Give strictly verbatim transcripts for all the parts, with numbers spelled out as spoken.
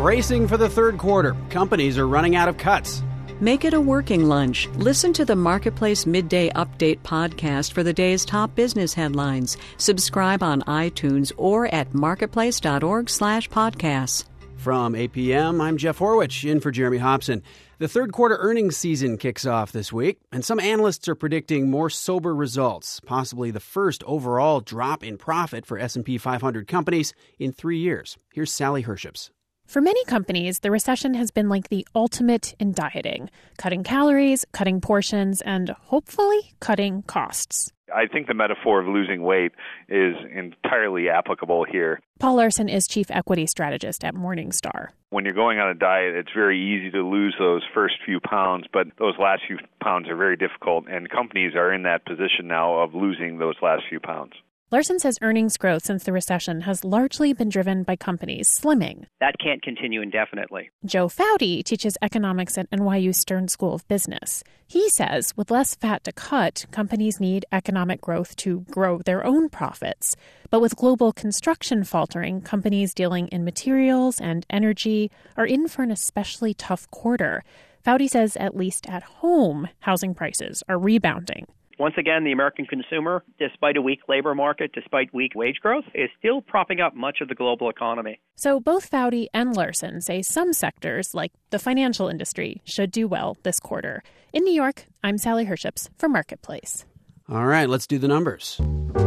bracing for the third quarter. Companies are running out of cuts. Make it a working lunch. Listen to the Marketplace Midday Update podcast for the day's top business headlines. Subscribe on iTunes or at marketplace.org slash podcasts. From eight p.m., I'm Jeff Horwich, in for Jeremy Hobson. The third quarter earnings season kicks off this week, and some analysts are predicting more sober results, possibly the first overall drop in profit for S and P five hundred companies in three years. Here's Sally Herships. For many companies, the recession has been like the ultimate in dieting, cutting calories, cutting portions, and hopefully cutting costs. I think the metaphor of losing weight is entirely applicable here. Paul Larson is chief equity strategist at Morningstar. When you're going on a diet, it's very easy to lose those first few pounds, but those last few pounds are very difficult, and companies are in that position now of losing those last few pounds. Larson says earnings growth since the recession has largely been driven by companies slimming. That can't continue indefinitely. Joe Foudy teaches economics at N Y U Stern School of Business. He says with less fat to cut, companies need economic growth to grow their own profits. But with global construction faltering, companies dealing in materials and energy are in for an especially tough quarter. Foudy says at least at home, housing prices are rebounding. Once again, the American consumer, despite a weak labor market, despite weak wage growth, is still propping up much of the global economy. So both Foudy and Larson say some sectors, like the financial industry, should do well this quarter. In New York, I'm Sally Herships for Marketplace. All right, let's do the numbers.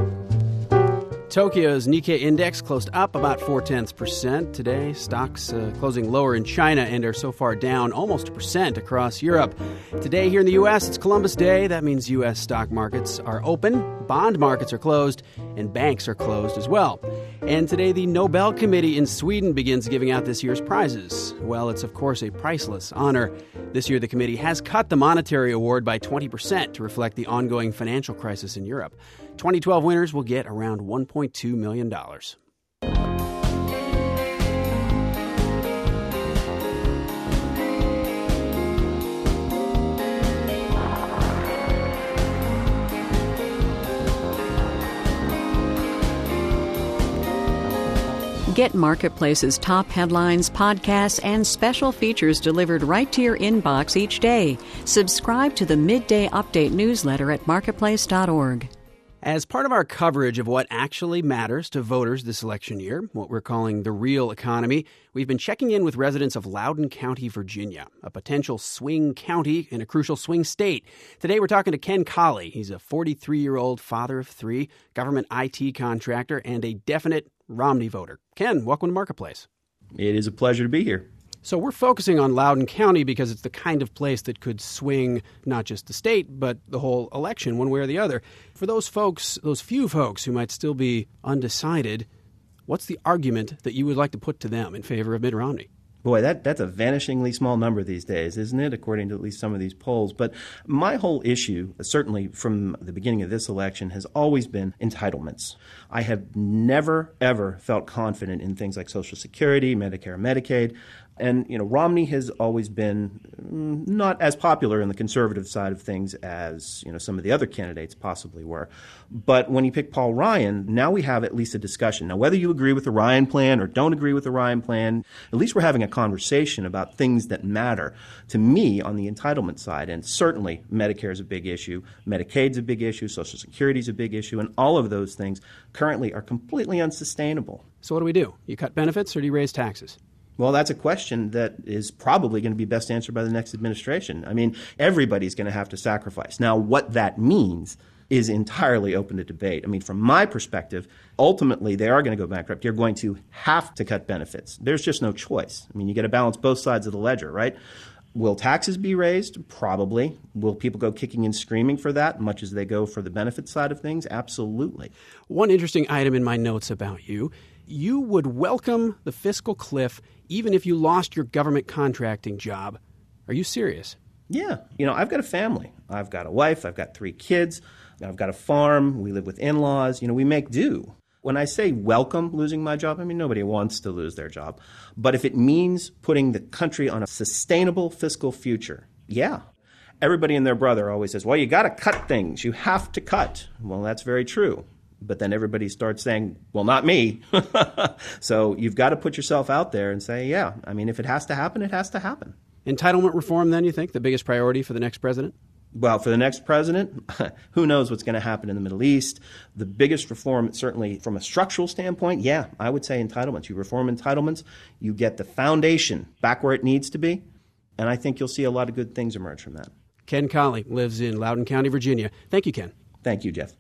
Tokyo's Nikkei index closed up about four-tenths percent today. Stocks uh, closing lower in China and are so far down almost a percent across Europe. Today here in the U S, it's Columbus Day. That means U S stock markets are open, bond markets are closed, and banks are closed as well. And today the Nobel Committee in Sweden begins giving out this year's prizes. Well, it's of course a priceless honor. This year the committee has cut the monetary award by twenty percent to reflect the ongoing financial crisis in Europe. twenty twelve winners will get around one point two million dollars. Get Marketplace's top headlines, podcasts, and special features delivered right to your inbox each day. Subscribe to the Midday Update newsletter at marketplace dot org. As part of our coverage of what actually matters to voters this election year, what we're calling the real economy, we've been checking in with residents of Loudoun County, Virginia, a potential swing county in a crucial swing state. Today we're talking to Ken Colley. He's a forty-three-year-old father of three, government I T contractor, and a definite Romney voter. Ken, welcome to Marketplace. It is a pleasure to be here. So we're focusing on Loudoun County because it's the kind of place that could swing not just the state, but the whole election one way or the other. For those folks, those few folks who might still be undecided, what's the argument that you would like to put to them in favor of Mitt Romney? Boy, that, that's a vanishingly small number these days, isn't it, according to at least some of these polls. But my whole issue, certainly from the beginning of this election, has always been entitlements. I have never, ever felt confident in things like Social Security, Medicare, Medicaid. And, you know, Romney has always been not as popular in the conservative side of things as, you know, some of the other candidates possibly were. But when he picked Paul Ryan, now we have at least a discussion. Now, whether you agree with the Ryan plan or don't agree with the Ryan plan, at least we're having a conversation about things that matter to me on the entitlement side. And certainly Medicare is a big issue. Medicaid's a big issue. Social Security is a big issue. And all of those things currently are completely unsustainable. So what do we do? You cut benefits or do you raise taxes? Well, that's a question that is probably going to be best answered by the next administration. I mean, everybody's going to have to sacrifice. Now, what that means is entirely open to debate. I mean, from my perspective, ultimately, they are going to go bankrupt. You're going to have to cut benefits. There's just no choice. I mean, you got to balance both sides of the ledger, right? Will taxes be raised? Probably. Will people go kicking and screaming for that, much as they go for the benefit side of things? Absolutely. One interesting item in my notes about you, you would welcome the fiscal cliff even if you lost your government contracting job. Are you serious? Yeah. You know, I've got a family. I've got a wife. I've got three kids. I've got a farm. We live with in-laws. You know, we make do. When I say welcome losing my job, I mean, nobody wants to lose their job. But if it means putting the country on a sustainable fiscal future, yeah. Everybody and their brother always says, well, you got to cut things. You have to cut. Well, that's very true. but then everybody starts saying, well, not me. So you've got to put yourself out there and say, yeah, I mean, if it has to happen, it has to happen. Entitlement reform, then, you think, the biggest priority for the next president? Well, for the next president, who knows what's going to happen in the Middle East. The biggest reform, certainly from a structural standpoint, yeah, I would say entitlements. You reform entitlements, you get the foundation back where it needs to be, and I think you'll see a lot of good things emerge from that. Ken Colley lives in Loudoun County, Virginia. Thank you, Ken. Thank you, Jeff.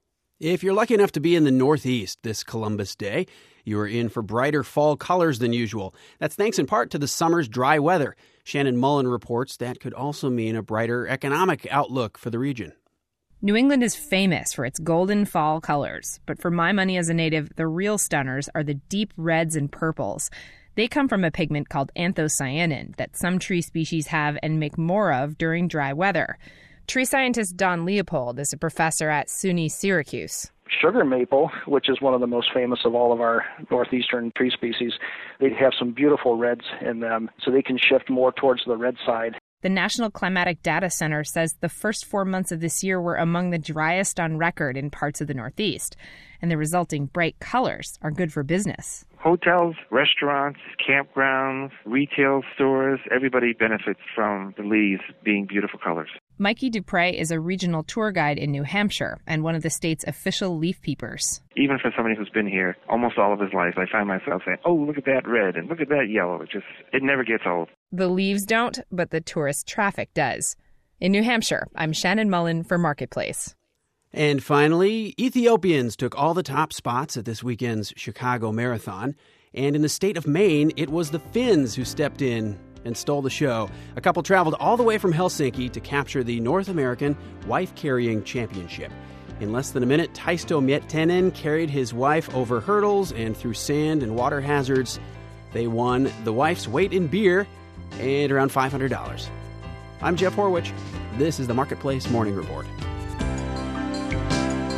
If you're lucky enough to be in the Northeast this Columbus Day, you are in for brighter fall colors than usual. That's thanks in part to the summer's dry weather. Shannon Mullen reports that could also mean a brighter economic outlook for the region. New England is famous for its golden fall colors, but for my money as a native, the real stunners are the deep reds and purples. They come from a pigment called anthocyanin that some tree species have and make more of during dry weather. Tree scientist Don Leopold is a professor at SUNY Syracuse. Sugar maple, which is one of the most famous of all of our northeastern tree species, they have some beautiful reds in them, so they can shift more towards the red side. The National Climatic Data Center says the first four months of this year were among the driest on record in parts of the Northeast, and the resulting bright colors are good for business. Hotels, restaurants, campgrounds, retail stores, everybody benefits from the leaves being beautiful colors. Mikey Dupre is a regional tour guide in New Hampshire and one of the state's official leaf peepers. Even for somebody who's been here almost all of his life, I find myself saying, oh, look at that red and look at that yellow. It just, it never gets old. The leaves don't, but the tourist traffic does. In New Hampshire, I'm Shannon Mullen for Marketplace. And finally, Ethiopians took all the top spots at this weekend's Chicago Marathon. And in the state of Maine, it was the Finns who stepped in and stole the show. A couple traveled all the way from Helsinki to capture the North American Wife-Carrying Championship. In less than a minute, Taisto Miettinen carried his wife over hurdles and through sand and water hazards. They won the wife's weight in beer and around five hundred dollars. I'm Jeff Horwich. This is the Marketplace Morning Report.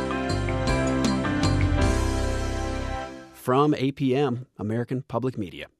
From A P M, American Public Media.